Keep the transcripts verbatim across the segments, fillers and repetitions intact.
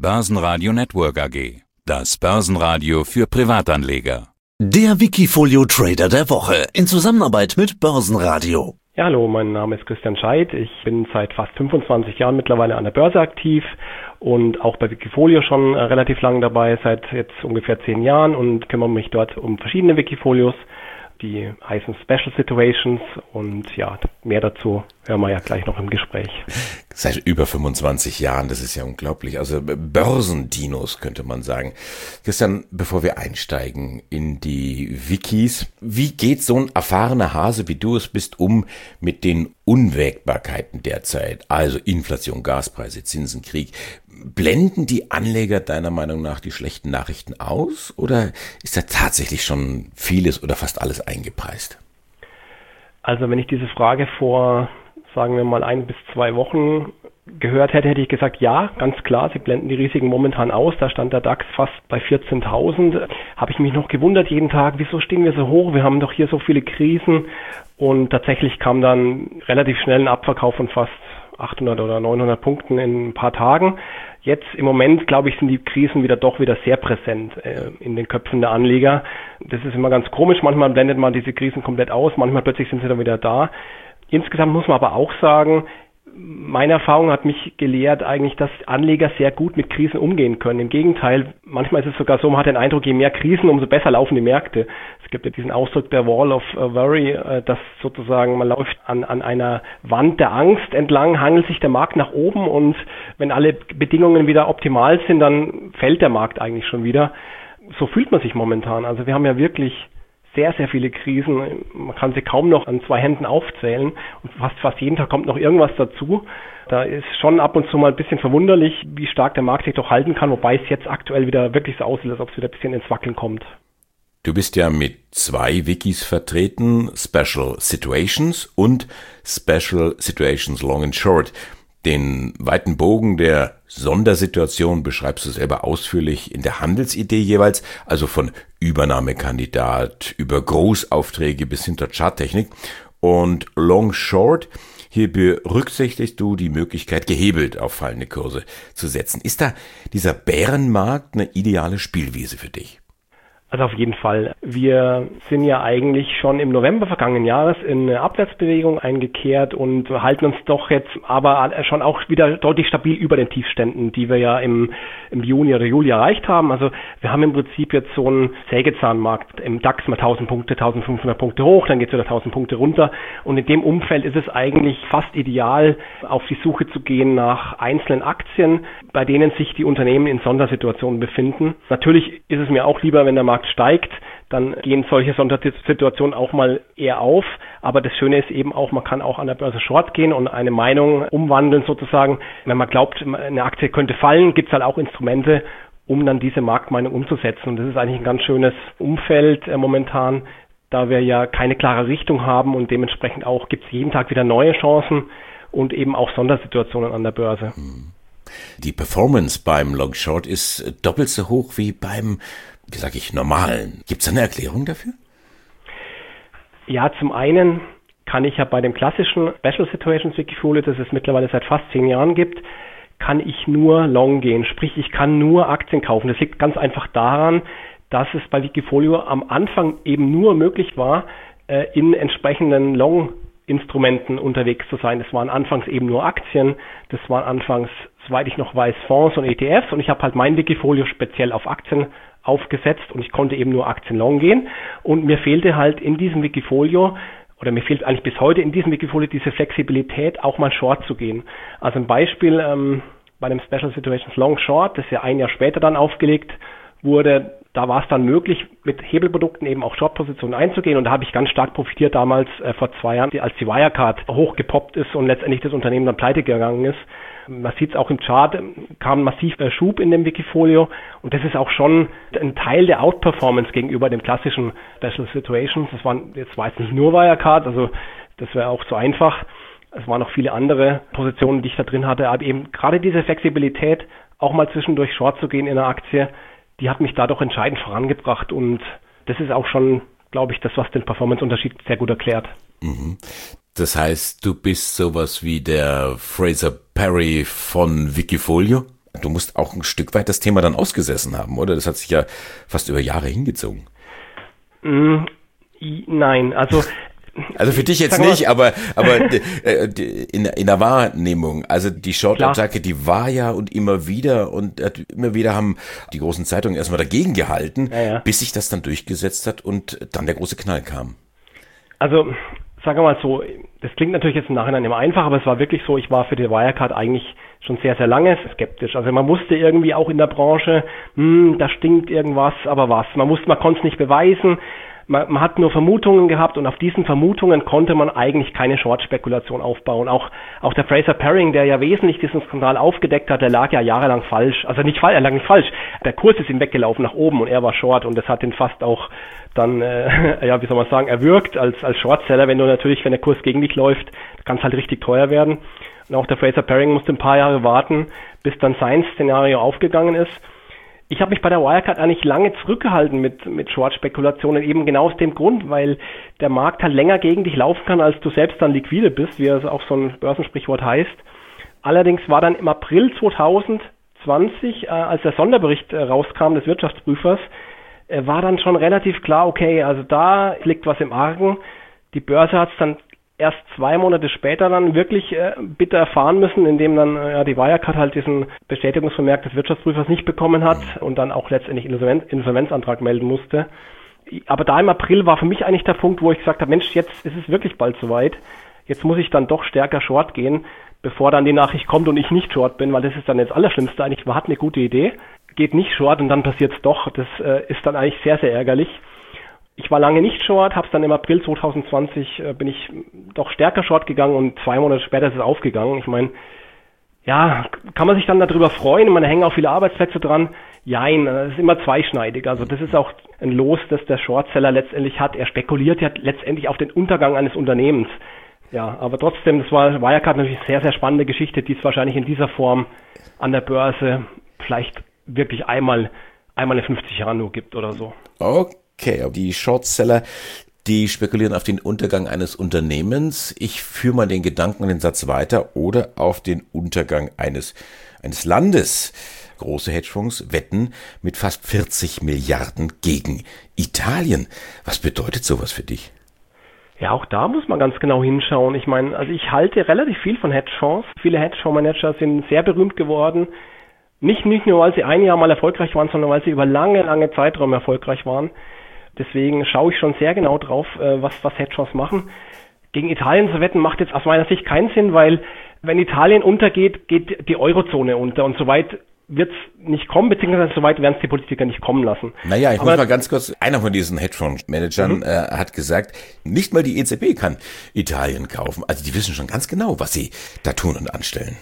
Börsenradio Network A G. Das Börsenradio für Privatanleger. Der Wikifolio Trader der Woche in Zusammenarbeit mit Börsenradio. Ja, hallo, mein Name ist Christian Scheidt. Ich bin seit fast fünfundzwanzig Jahren mittlerweile an der Börse aktiv und auch bei Wikifolio schon äh, relativ lang dabei, seit jetzt ungefähr zehn Jahren und kümmere mich dort um verschiedene Wikifolios. Die heißen Special Situations und ja, mehr dazu hören wir ja gleich noch im Gespräch. Seit über fünfundzwanzig Jahren, das ist ja unglaublich. Also Börsendinos könnte man sagen. Christian, bevor wir einsteigen in die Wikis, wie geht so ein erfahrener Hase, wie du es bist, um mit den Unwägbarkeiten derzeit? Also Inflation, Gaspreise, Zinsen, Krieg. Blenden die Anleger deiner Meinung nach die schlechten Nachrichten aus oder ist da tatsächlich schon vieles oder fast alles eingepreist? Also wenn ich diese Frage vor, sagen wir mal, ein bis zwei Wochen gehört hätte, hätte ich gesagt, ja, ganz klar, sie blenden die Risiken momentan aus. Da stand der DAX fast bei vierzehntausend. Habe ich mich noch gewundert jeden Tag, wieso stehen wir so hoch? Wir haben doch hier so viele Krisen. Und tatsächlich kam dann relativ schnell ein Abverkauf von fast achthundert oder neunhundert Punkten in ein paar Tagen. Jetzt im Moment, glaube ich, sind die Krisen wieder doch wieder sehr präsent äh, in den Köpfen der Anleger. Das ist immer ganz komisch. Manchmal blendet man diese Krisen komplett aus, manchmal plötzlich sind sie dann wieder da. Insgesamt muss man aber auch sagen, meine Erfahrung hat mich gelehrt eigentlich, dass Anleger sehr gut mit Krisen umgehen können. Im Gegenteil, manchmal ist es sogar so, man hat den Eindruck, je mehr Krisen, umso besser laufen die Märkte. Es gibt ja diesen Ausdruck der Wall of Worry, dass sozusagen man läuft an, an einer Wand der Angst entlang, hangelt sich der Markt nach oben und wenn alle Bedingungen wieder optimal sind, dann fällt der Markt eigentlich schon wieder. So fühlt man sich momentan. Also wir haben ja wirklich sehr, sehr viele Krisen. Man kann sie kaum noch an zwei Händen aufzählen und fast, fast jeden Tag kommt noch irgendwas dazu. Da ist schon ab und zu mal ein bisschen verwunderlich, wie stark der Markt sich doch halten kann, wobei es jetzt aktuell wieder wirklich so aussieht, als ob es wieder ein bisschen ins Wackeln kommt. Du bist ja mit zwei Wikis vertreten, Special Situations und Special Situations Long and Short. Den weiten Bogen der Sondersituation beschreibst du selber ausführlich in der Handelsidee jeweils, also von Übernahmekandidat über Großaufträge bis hin zur Charttechnik. Und Long Short, hier berücksichtigst du die Möglichkeit, gehebelt auf fallende Kurse zu setzen. Ist da dieser Bärenmarkt eine ideale Spielwiese für dich? Also auf jeden Fall. Wir sind ja eigentlich schon im November vergangenen Jahres in eine Abwärtsbewegung eingekehrt und halten uns doch jetzt aber schon auch wieder deutlich stabil über den Tiefständen, die wir ja im, im Juni oder Juli erreicht haben. Also wir haben im Prinzip jetzt so einen Sägezahnmarkt im DAX mal tausend Punkte, eintausendfünfhundert Punkte hoch, dann geht es wieder tausend Punkte runter und in dem Umfeld ist es eigentlich fast ideal, auf die Suche zu gehen nach einzelnen Aktien, bei denen sich die Unternehmen in Sondersituationen befinden. Natürlich ist es mir auch lieber, wenn der Markt steigt, dann gehen solche Sondersituationen auch mal eher auf. Aber das Schöne ist eben auch, man kann auch an der Börse Short gehen und eine Meinung umwandeln sozusagen. Wenn man glaubt, eine Aktie könnte fallen, gibt es halt auch Instrumente, um dann diese Marktmeinung umzusetzen. Und das ist eigentlich ein ganz schönes Umfeld äh, momentan, da wir ja keine klare Richtung haben und dementsprechend auch gibt es jeden Tag wieder neue Chancen und eben auch Sondersituationen an der Börse. Die Performance beim Long Short ist doppelt so hoch wie beim, wie sage ich, normalen. Gibt es eine Erklärung dafür? Ja, zum einen kann ich ja bei dem klassischen Special Situations Wikifolio, das es mittlerweile seit fast zehn Jahren gibt, kann ich nur long gehen. Sprich, ich kann nur Aktien kaufen. Das liegt ganz einfach daran, dass es bei Wikifolio am Anfang eben nur möglich war, in entsprechenden Long-Instrumenten unterwegs zu sein. Das waren anfangs eben nur Aktien, das waren anfangs, soweit ich noch weiß, Fonds und E T Fs und ich habe halt mein Wikifolio speziell auf Aktien aufgesetzt und ich konnte eben nur Aktien long gehen und mir fehlte halt in diesem Wikifolio oder mir fehlt eigentlich bis heute in diesem Wikifolio diese Flexibilität, auch mal Short zu gehen. Also ein Beispiel ähm, bei dem Special Situations Long Short, das ja ein Jahr später dann aufgelegt wurde, da war es dann möglich, mit Hebelprodukten eben auch Short-Positionen einzugehen und da habe ich ganz stark profitiert damals äh, vor zwei Jahren, als die Wirecard hochgepoppt ist und letztendlich das Unternehmen dann pleite gegangen ist. Man sieht es auch im Chart, kam massiv äh, Schub in dem Wikifolio und das ist auch schon ein Teil der Outperformance gegenüber dem klassischen Special Situations. Das waren, jetzt war es nicht nur Wirecard, also das wäre auch zu einfach. Es waren noch viele andere Positionen, die ich da drin hatte, aber eben gerade diese Flexibilität, auch mal zwischendurch Short zu gehen in einer Aktie, die hat mich da doch entscheidend vorangebracht und das ist auch schon, glaube ich, das, was den Performance-Unterschied sehr gut erklärt. Mhm. Das heißt, du bist sowas wie der Fraser Perry von Wikifolio? Du musst auch ein Stück weit das Thema dann ausgesessen haben, oder? Das hat sich ja fast über Jahre hingezogen. Mm, nein, also... Also für dich jetzt nicht, aber aber äh, in, in der Wahrnehmung, also die Short-Attacke, die war ja und immer wieder und äh, immer wieder haben die großen Zeitungen erstmal dagegen gehalten, ja, ja. bis sich das dann durchgesetzt hat und dann der große Knall kam. Also sagen wir mal so, das klingt natürlich jetzt im Nachhinein immer einfach, aber es war wirklich so, ich war für die Wirecard eigentlich schon sehr, sehr lange skeptisch. Also man wusste irgendwie auch in der Branche, hm, da stinkt irgendwas, aber was? Man musste, man konnte es nicht beweisen. Man, man hat nur Vermutungen gehabt und auf diesen Vermutungen konnte man eigentlich keine Short-Spekulation aufbauen. Auch, auch der Fraser Paring, der ja wesentlich diesen Skandal aufgedeckt hat, der lag ja jahrelang falsch. Also nicht falsch, er lag nicht falsch. Der Kurs ist ihm weggelaufen nach oben und er war Short und das hat ihn fast auch dann, äh, ja, wie soll man sagen, erwürgt als, als Shortseller, wenn du natürlich, wenn der Kurs gegen dich läuft, kann es halt richtig teuer werden. Und auch der Fraser Paring musste ein paar Jahre warten, bis dann sein Szenario aufgegangen ist. Ich habe mich bei der Wirecard eigentlich lange zurückgehalten mit, mit Short-Spekulationen, eben genau aus dem Grund, weil der Markt halt länger gegen dich laufen kann, als du selbst dann liquide bist, wie es auch so ein Börsensprichwort heißt. Allerdings war dann im April zwanzig zwanzig, äh, als der Sonderbericht äh, rauskam des Wirtschaftsprüfers, äh, war dann schon relativ klar, okay, also da liegt was im Argen. Die Börse hat es dann erst zwei Monate später dann wirklich äh, bitter erfahren müssen, indem dann äh, die Wirecard halt diesen Bestätigungsvermerk des Wirtschaftsprüfers nicht bekommen hat und dann auch letztendlich Insolvenz, Insolvenzantrag melden musste. Aber da im April war für mich eigentlich der Punkt, wo ich gesagt habe, Mensch, jetzt ist es wirklich bald soweit. Jetzt muss ich dann doch stärker Short gehen, bevor dann die Nachricht kommt und ich nicht Short bin, weil das ist dann jetzt das Allerschlimmste. Eigentlich, man hat eine gute Idee, geht nicht Short und dann passiert es doch. Das äh, ist dann eigentlich sehr, sehr ärgerlich. Ich war lange nicht Short, habe es dann im April zwanzig zwanzig äh, bin ich doch stärker Short gegangen und zwei Monate später ist es aufgegangen. Ich meine, ja, kann man sich dann darüber freuen? Man hängen auch viele Arbeitsplätze dran. Jein, das ist immer zweischneidig. Also das ist auch ein Los, das der Shortseller letztendlich hat. Er spekuliert ja letztendlich auf den Untergang eines Unternehmens. Ja, aber trotzdem, das war Wirecard natürlich eine sehr, sehr spannende Geschichte, die es wahrscheinlich in dieser Form an der Börse vielleicht wirklich einmal, einmal in fünfzig Jahren nur gibt oder so. Okay. Okay, die Shortseller, die spekulieren auf den Untergang eines Unternehmens. Ich führe mal den Gedanken und den Satz weiter oder auf den Untergang eines, eines Landes. Große Hedgefonds wetten mit fast vierzig Milliarden gegen Italien. Was bedeutet sowas für dich? Ja, auch da muss man ganz genau hinschauen. Ich meine, also ich halte relativ viel von Hedgefonds. Viele Hedgefondsmanager sind sehr berühmt geworden. Nicht, nicht nur, weil sie ein Jahr mal erfolgreich waren, sondern weil sie über lange, lange Zeiträume erfolgreich waren. Deswegen schaue ich schon sehr genau drauf, was, was Hedgefonds machen. Gegen Italien zu wetten macht jetzt aus meiner Sicht keinen Sinn, weil wenn Italien untergeht, geht die Eurozone unter und soweit wird es nicht kommen, beziehungsweise soweit werden es die Politiker nicht kommen lassen. Naja, ich Aber, muss mal ganz kurz, einer von diesen Hedgefonds-Managern mhm. äh, hat gesagt, nicht mal die E Z B kann Italien kaufen. Also die wissen schon ganz genau, was sie da tun und anstellen.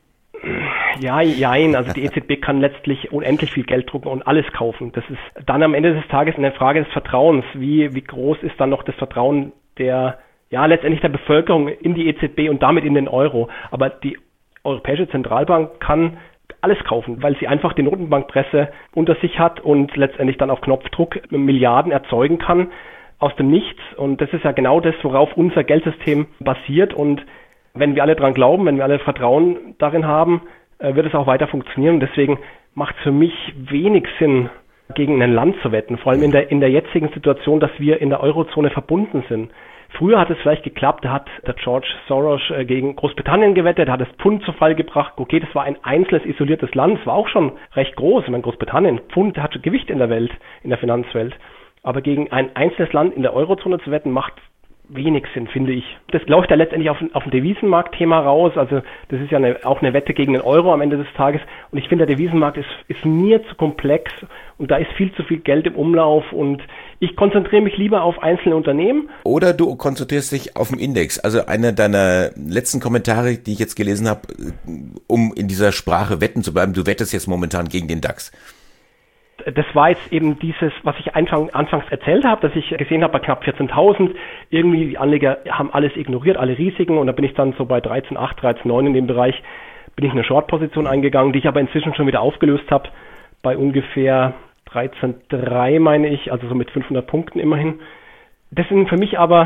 Ja, jein, also die E Z B kann letztlich unendlich viel Geld drucken und alles kaufen. Das ist dann am Ende des Tages eine Frage des Vertrauens. Wie, wie groß ist dann noch das Vertrauen der, ja, letztendlich der Bevölkerung in die E Z B und damit in den Euro. Aber die Europäische Zentralbank kann alles kaufen, weil sie einfach die Notenbankpresse unter sich hat und letztendlich dann auf Knopfdruck Milliarden erzeugen kann aus dem Nichts. Und das ist ja genau das, worauf unser Geldsystem basiert. Und wenn wir alle dran glauben, wenn wir alle Vertrauen darin haben, wird es auch weiter funktionieren. Deswegen macht es für mich wenig Sinn, gegen ein Land zu wetten. Vor allem in der, in der jetzigen Situation, dass wir in der Eurozone verbunden sind. Früher hat es vielleicht geklappt, da hat der George Soros gegen Großbritannien gewettet, hat das Pfund zu Fall gebracht. Okay, das war ein einzelnes, isoliertes Land, es war auch schon recht groß. Ich meine, Großbritannien, Pfund hat Gewicht in der Welt, in der Finanzwelt. Aber gegen ein einzelnes Land in der Eurozone zu wetten, macht wenig Sinn, finde ich. Das läuft ja letztendlich auf, auf ein Devisenmarktthema raus. Also das ist ja eine, auch eine Wette gegen den Euro am Ende des Tages. Und ich finde, der Devisenmarkt ist, ist mir zu komplex und da ist viel zu viel Geld im Umlauf und ich konzentriere mich lieber auf einzelne Unternehmen. Oder du konzentrierst dich auf den Index. Also einer deiner letzten Kommentare, die ich jetzt gelesen habe, um in dieser Sprache wetten zu bleiben, du wettest jetzt momentan gegen den DAX. Das war jetzt eben dieses, was ich anfang, anfangs erzählt habe, dass ich gesehen habe bei knapp vierzehntausend. Irgendwie die Anleger haben alles ignoriert, alle Risiken. Und da bin ich dann so bei dreizehn Komma acht, dreizehn Komma neun in dem Bereich, bin ich eine Short-Position eingegangen, die ich aber inzwischen schon wieder aufgelöst habe bei ungefähr dreizehn Komma drei, meine ich, also so mit fünfhundert Punkten immerhin. Das sind für mich aber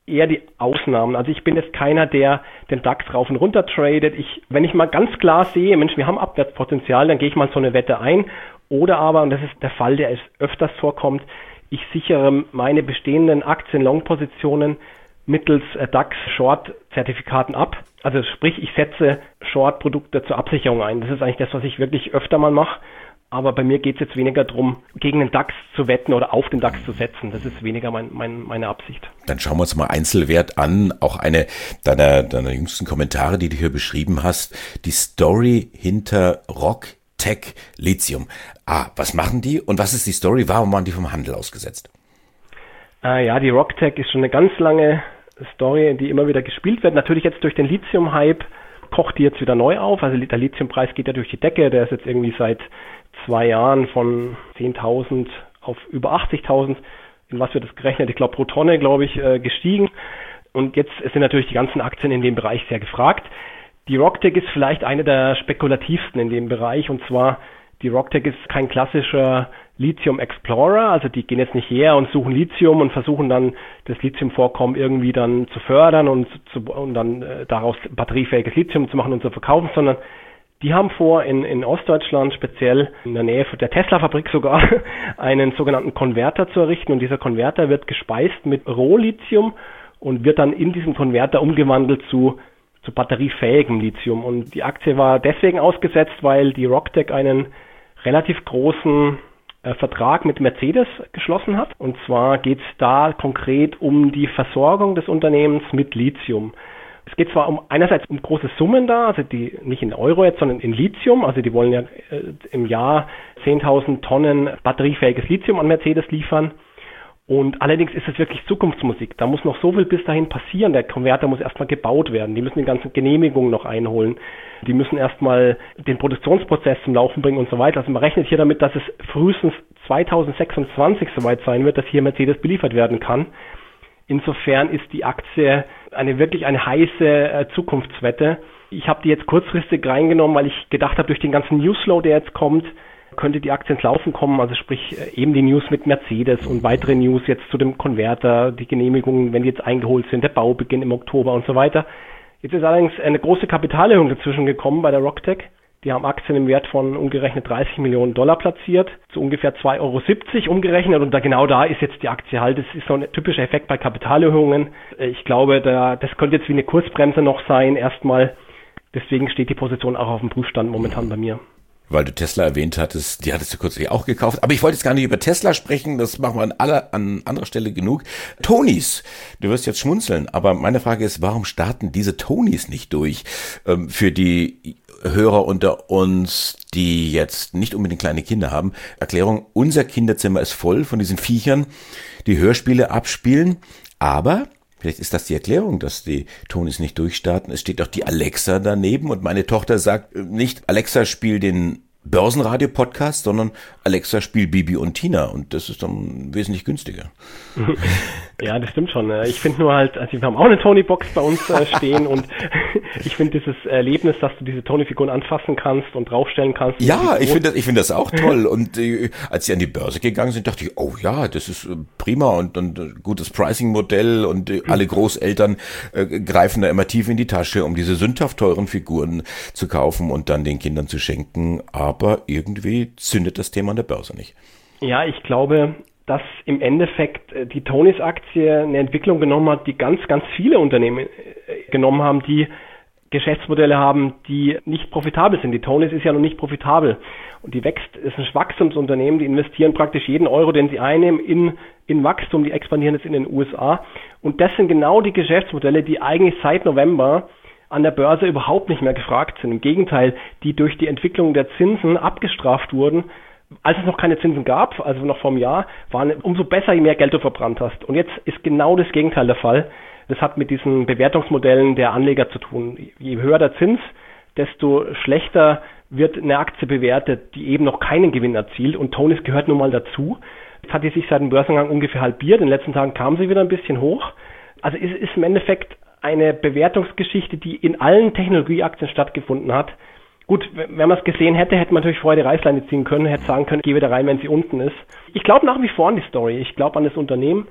eher die Ausnahmen. Also ich bin jetzt keiner, der den DAX rauf und runter tradet. Ich, wenn ich mal ganz klar sehe, Mensch, wir haben Abwärtspotenzial, dann gehe ich mal so eine Wette ein. Oder aber, und das ist der Fall, der es öfters vorkommt, ich sichere meine bestehenden Aktien-Long-Positionen mittels DAX-Short-Zertifikaten ab. Also sprich, ich setze Short-Produkte zur Absicherung ein. Das ist eigentlich das, was ich wirklich öfter mal mache. Aber bei mir geht es jetzt weniger darum, gegen den DAX zu wetten oder auf den DAX zu setzen. Das ist weniger mein, mein, meine Absicht. Dann schauen wir uns mal Einzelwert an. Auch eine deiner, deiner jüngsten Kommentare, die du hier beschrieben hast. Die Story hinter Rocktech Lithium. Ah, was machen die und was ist die Story? Warum waren die vom Handel ausgesetzt? Ah, ja, die Rocktech ist schon eine ganz lange Story, die immer wieder gespielt wird. Natürlich jetzt durch den Lithium-Hype kocht die jetzt wieder neu auf. Also der Lithiumpreis geht ja durch die Decke. Der ist jetzt irgendwie seit zwei Jahren von zehntausend auf über achtzigtausend, in was wird das gerechnet? Ich glaube pro Tonne, glaube ich, äh, gestiegen. Und jetzt sind natürlich die ganzen Aktien in dem Bereich sehr gefragt. Die Rocktech ist vielleicht eine der spekulativsten in dem Bereich. Und zwar, die Rocktech ist kein klassischer Lithium Explorer. Also die gehen jetzt nicht her und suchen Lithium und versuchen dann das Lithiumvorkommen irgendwie dann zu fördern und, zu, und dann äh, daraus batteriefähiges Lithium zu machen und zu verkaufen, sondern die haben vor, in, in Ostdeutschland, speziell in der Nähe der Tesla-Fabrik sogar, einen sogenannten Konverter zu errichten. Und dieser Konverter wird gespeist mit Rohlithium und wird dann in diesem Konverter umgewandelt zu, zu batteriefähigem Lithium. Und die Aktie war deswegen ausgesetzt, weil die Rocktech einen relativ großen äh, Vertrag mit Mercedes geschlossen hat. Und zwar geht es da konkret um die Versorgung des Unternehmens mit Lithium. Es geht zwar um einerseits um große Summen da, also die nicht in Euro jetzt, sondern in Lithium. Also die wollen ja äh, im Jahr zehntausend Tonnen batteriefähiges Lithium an Mercedes liefern. Und allerdings ist es wirklich Zukunftsmusik. Da muss noch so viel bis dahin passieren. Der Konverter muss erstmal gebaut werden. Die müssen die ganzen Genehmigungen noch einholen. Die müssen erstmal den Produktionsprozess zum Laufen bringen und so weiter. Also man rechnet hier damit, dass es frühestens zweitausendsechsundzwanzig soweit sein wird, dass hier Mercedes beliefert werden kann. Insofern ist die Aktie eine wirklich eine heiße äh, Zukunftswette. Ich habe die jetzt kurzfristig reingenommen, weil ich gedacht habe, durch den ganzen Newsflow, der jetzt kommt, könnte die Aktie ins Laufen kommen. Also sprich äh, eben die News mit Mercedes und weitere News jetzt zu dem Konverter, die Genehmigungen, wenn die jetzt eingeholt sind, der Baubeginn im Oktober und so weiter. Jetzt ist allerdings eine große Kapitalerhöhung dazwischen gekommen bei der Rocktech. Die haben Aktien im Wert von umgerechnet dreißig Millionen Dollar platziert, zu ungefähr zwei Euro siebzig umgerechnet. Und da genau da ist jetzt die Aktie halt. Das ist so ein typischer Effekt bei Kapitalerhöhungen. Ich glaube, da, das könnte jetzt wie eine Kursbremse noch sein, erstmal. Deswegen steht die Position auch auf dem Prüfstand momentan bei mir. Weil du Tesla erwähnt hattest, die hattest du kürzlich auch gekauft. Aber ich wollte jetzt gar nicht über Tesla sprechen, das machen wir an, aller, an anderer Stelle genug. Tonys, du wirst jetzt schmunzeln, aber meine Frage ist, warum starten diese Tonys nicht durch? Ähm, für die Hörer unter uns, die jetzt nicht unbedingt kleine Kinder haben, Erklärung, unser Kinderzimmer ist voll von diesen Viechern, die Hörspiele abspielen, aber vielleicht ist das die Erklärung, dass die Tonys nicht durchstarten. Es steht auch die Alexa daneben und meine Tochter sagt nicht, Alexa, spiel den Börsenradio-Podcast, sondern Alexa, spiel Bibi und Tina und das ist dann wesentlich günstiger. Ja, das stimmt schon. Ich finde nur halt, also wir haben auch eine Tony-Box bei uns äh, stehen und ich finde dieses Erlebnis, dass du diese Tony-Figuren anfassen kannst und draufstellen kannst. Ja, ich finde das, ich finde das auch toll und äh, als sie an die Börse gegangen sind, dachte ich, oh ja, das ist äh, prima und, und äh, gutes Pricing-Modell und äh, alle Großeltern äh, greifen da immer tief in die Tasche, um diese sündhaft teuren Figuren zu kaufen und dann den Kindern zu schenken, aber irgendwie zündet das Thema an der Börse nicht. Ja, ich glaube, dass im Endeffekt die Tonys-Aktie eine Entwicklung genommen hat, die ganz, ganz viele Unternehmen genommen haben, die Geschäftsmodelle haben, die nicht profitabel sind. Die Tonys ist ja noch nicht profitabel und die wächst, ist ein Wachstumsunternehmen, die investieren praktisch jeden Euro, den sie einnehmen, in, in Wachstum, die expandieren jetzt in den U S A und das sind genau die Geschäftsmodelle, die eigentlich seit November an der Börse überhaupt nicht mehr gefragt sind. Im Gegenteil, die durch die Entwicklung der Zinsen abgestraft wurden. Als es noch keine Zinsen gab, also noch vor einem Jahr, waren umso besser, je mehr Geld du verbrannt hast. Und jetzt ist genau das Gegenteil der Fall. Das hat mit diesen Bewertungsmodellen der Anleger zu tun. Je höher der Zins, desto schlechter wird eine Aktie bewertet, die eben noch keinen Gewinn erzielt. Und Tonys gehört nun mal dazu. Jetzt hat die sich seit dem Börsengang ungefähr halbiert. In den letzten Tagen kam sie wieder ein bisschen hoch. Also es ist im Endeffekt eine Bewertungsgeschichte, die in allen Technologieaktien stattgefunden hat. Gut, wenn man es gesehen hätte, hätte man natürlich vorher die Reißleine ziehen können, hätte sagen können, geh wieder rein, wenn sie unten ist. Ich glaube nach wie vor an die Story. Ich glaube an das Unternehmen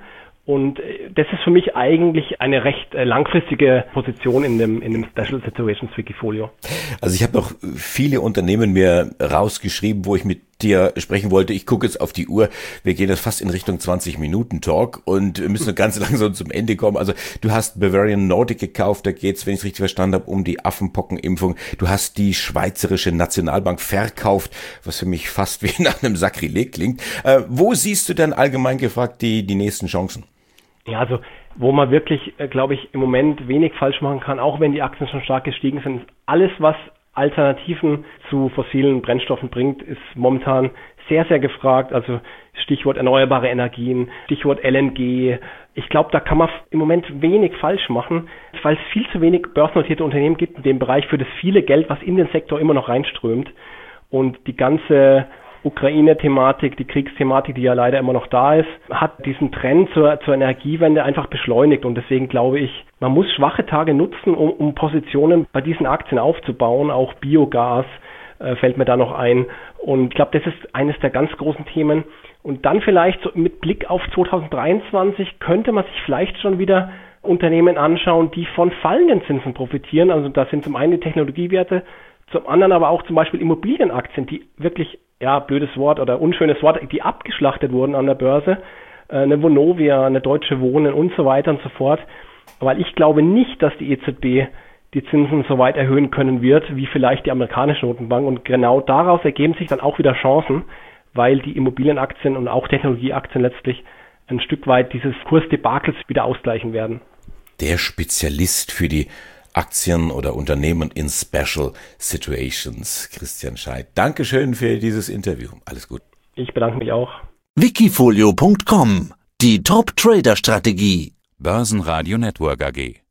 Und das ist für mich eigentlich eine recht langfristige Position in dem, in dem Special Situations Wikifolio. Also ich habe noch viele Unternehmen mir rausgeschrieben, wo ich mit dir sprechen wollte. Ich gucke jetzt auf die Uhr. Wir gehen jetzt fast in Richtung zwanzig Minuten Talk und wir müssen ganz langsam zum Ende kommen. Also du hast Bavarian Nordic gekauft. Da geht's, wenn ich es richtig verstanden habe, um die Affenpockenimpfung. Du hast die Schweizerische Nationalbank verkauft, was für mich fast wie nach einem Sakrileg klingt. Äh, wo siehst du denn allgemein gefragt die, die nächsten Chancen? Ja, also wo man wirklich, glaube ich, im Moment wenig falsch machen kann, auch wenn die Aktien schon stark gestiegen sind, alles, was Alternativen zu fossilen Brennstoffen bringt, ist momentan sehr, sehr gefragt. Also Stichwort erneuerbare Energien, Stichwort L N G. Ich glaube, da kann man im Moment wenig falsch machen, weil es viel zu wenig börsennotierte Unternehmen gibt in dem Bereich für das viele Geld, was in den Sektor immer noch reinströmt. Und die ganze Ukraine-Thematik, die Kriegsthematik, die ja leider immer noch da ist, hat diesen Trend zur, zur Energiewende einfach beschleunigt. Und deswegen glaube ich, man muss schwache Tage nutzen, um, um Positionen bei diesen Aktien aufzubauen. Auch Biogas äh, fällt mir da noch ein. Und ich glaube, das ist eines der ganz großen Themen. Und dann vielleicht so mit Blick auf zwanzig dreiundzwanzig könnte man sich vielleicht schon wieder Unternehmen anschauen, die von fallenden Zinsen profitieren. Also das sind zum einen die Technologiewerte, zum anderen aber auch zum Beispiel Immobilienaktien, die wirklich, ja, blödes Wort oder unschönes Wort, die abgeschlachtet wurden an der Börse, eine Vonovia, eine Deutsche Wohnen und so weiter und so fort. Weil ich glaube nicht, dass die E Z B die Zinsen so weit erhöhen können wird, wie vielleicht die amerikanische Notenbank. Und genau daraus ergeben sich dann auch wieder Chancen, weil die Immobilienaktien und auch Technologieaktien letztlich ein Stück weit dieses Kursdebakels wieder ausgleichen werden. Der Spezialist für die Aktien oder Unternehmen in Special Situations, Christian Scheidt. Dankeschön für dieses Interview. Alles gut. Ich bedanke mich auch. Wikifolio Punkt com. Die Top-Trader-Strategie. Börsenradio Network A G.